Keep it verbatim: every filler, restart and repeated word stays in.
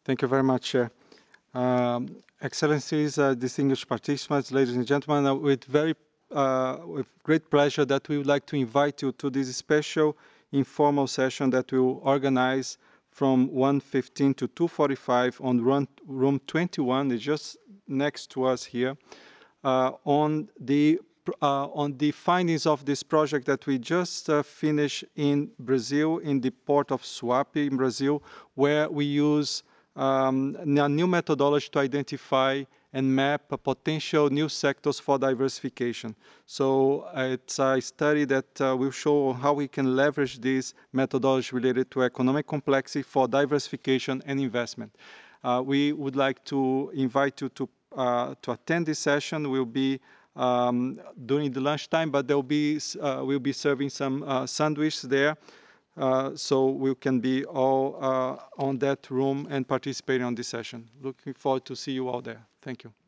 Thank you very much, Chair. Um, Excellencies, uh, distinguished participants, ladies and gentlemen, uh, with very uh, with great pleasure that we would like to invite you to this special informal session that we will organize from one fifteen to two forty-five on room, room twenty-one, it's just next to us here, uh, on the uh, on the findings of this project that we just uh, finished in Brazil, in the port of Suape in Brazil, where we use um, a new methodology to identify and map potential new sectors for diversification. So uh, it's a study that uh, will show how we can leverage this methodology related to economic complexity for diversification and investment. Uh, we would like to invite you to uh, to attend this session. Will be um, during the lunchtime, but there will be uh, we'll be serving some uh, sandwiches there. Uh, so we can be all uh, on that room and participating on this session. Looking forward to see you all there. Thank you.